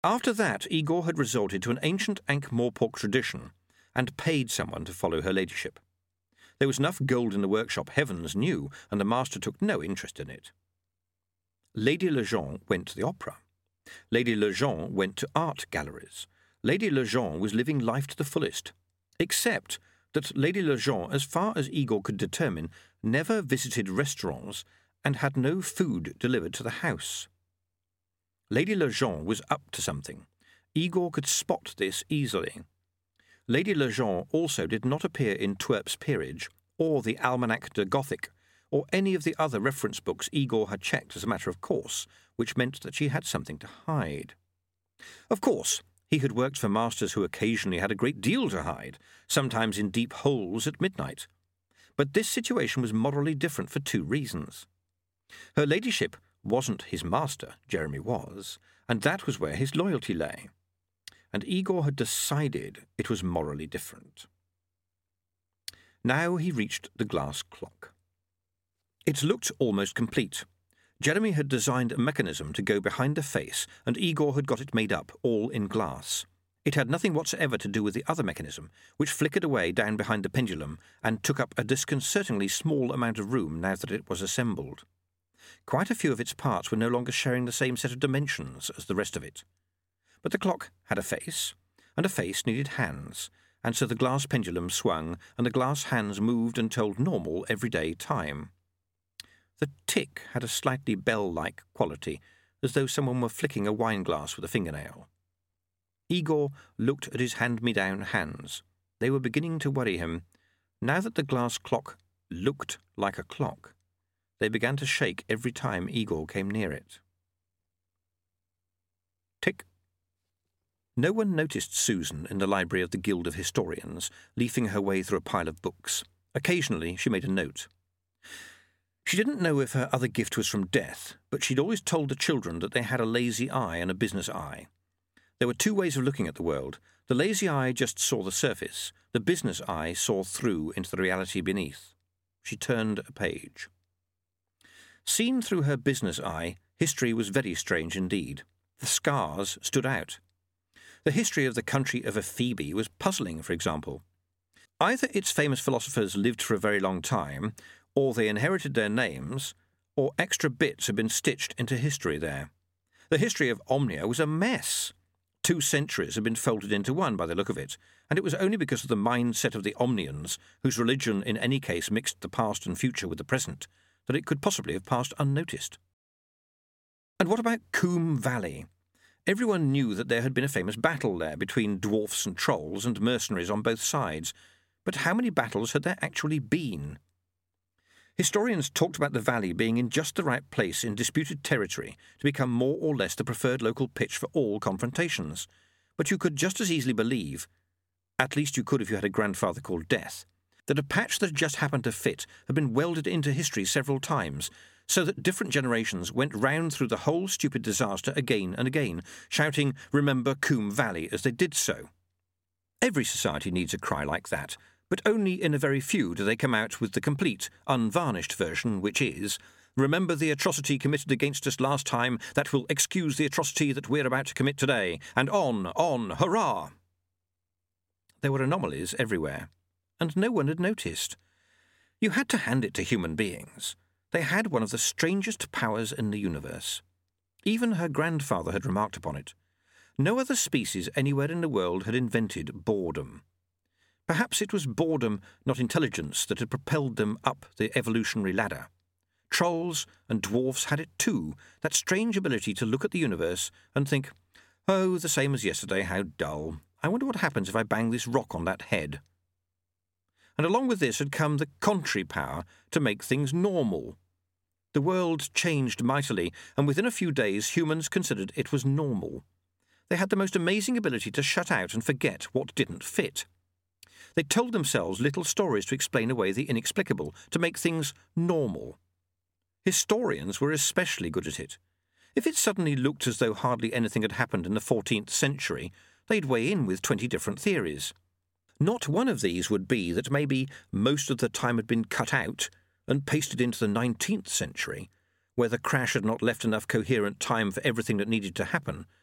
After that, Igor had resorted to an ancient Ankh-Morpork tradition and paid someone to follow her ladyship. There was enough gold in the workshop, heavens knew, and the master took no interest in it. Lady Legendre went to the opera. Lady Legendre went to art galleries. Lady Legendre was living life to the fullest, except that Lady Legendre, as far as Igor could determine, never visited restaurants and had no food delivered to the house. Lady Legendre was up to something. Igor could spot this easily. Lady Legendre also did not appear in Twerp's Peerage, or the Almanach de Gothic, or any of the other reference books Igor had checked as a matter of course, which meant that she had something to hide. Of course, he had worked for masters who occasionally had a great deal to hide, sometimes in deep holes at midnight. But this situation was morally different for two reasons. Her ladyship wasn't his master, Jeremy was, and that was where his loyalty lay. And Igor had decided it was morally different. Now he reached the glass clock. It looked almost complete. Jeremy had designed a mechanism to go behind the face, and Igor had got it made up, all in glass. It had nothing whatsoever to do with the other mechanism, which flickered away down behind the pendulum and took up a disconcertingly small amount of room now that it was assembled. Quite a few of its parts were no longer sharing the same set of dimensions as the rest of it. But the clock had a face, and a face needed hands, and so the glass pendulum swung, and the glass hands moved and told normal, everyday time. The tick had a slightly bell-like quality, as though someone were flicking a wine glass with a fingernail. Igor looked at his hand-me-down hands. They were beginning to worry him. Now that the glass clock looked like a clock, they began to shake every time Igor came near it. Tick. No one noticed Susan in the library of the Guild of Historians, leafing her way through a pile of books. Occasionally she made a note. She didn't know if her other gift was from death, but she'd always told the children that they had a lazy eye and a business eye. There were two ways of looking at the world. The lazy eye just saw the surface. The business eye saw through into the reality beneath. She turned a page. Seen through her business eye, history was very strange indeed. The scars stood out. The history of the country of Ephebi was puzzling, for example. Either its famous philosophers lived for a very long time, or they inherited their names, or extra bits had been stitched into history there. The history of Omnia was a mess. 2 centuries had been folded into one by the look of it, and it was only because of the mindset of the Omnians, whose religion in any case mixed the past and future with the present, that it could possibly have passed unnoticed. And what about Coombe Valley? Everyone knew that there had been a famous battle there between dwarfs and trolls and mercenaries on both sides, but how many battles had there actually been? Historians talked about the valley being in just the right place in disputed territory to become more or less the preferred local pitch for all confrontations, but you could just as easily believe, at least you could if you had a grandfather called Death, that a patch that just happened to fit had been welded into history several times, so that different generations went round through the whole stupid disaster again and again, shouting, "Remember Coombe Valley," as they did so. Every society needs a cry like that, but only in a very few do they come out with the complete, unvarnished version, which is, "Remember the atrocity committed against us last time, that will excuse the atrocity that we're about to commit today, and on, hurrah!" There were anomalies everywhere, and no one had noticed. You had to hand it to human beings. They had one of the strangest powers in the universe. Even her grandfather had remarked upon it. No other species anywhere in the world had invented boredom. Perhaps it was boredom, not intelligence, that had propelled them up the evolutionary ladder. Trolls and dwarfs had it too, that strange ability to look at the universe and think, "Oh, the same as yesterday, how dull. I wonder what happens if I bang this rock on that head." And along with this had come the contrary power to make things normal. The world changed mightily, and within a few days humans considered it was normal. They had the most amazing ability to shut out and forget what didn't fit. They told themselves little stories to explain away the inexplicable, to make things normal. Historians were especially good at it. If it suddenly looked as though hardly anything had happened in the 14th century, they'd weigh in with 20 different theories. Not one of these would be that maybe most of the time had been cut out and pasted into the 19th century, where the crash had not left enough coherent time for everything that needed to happen,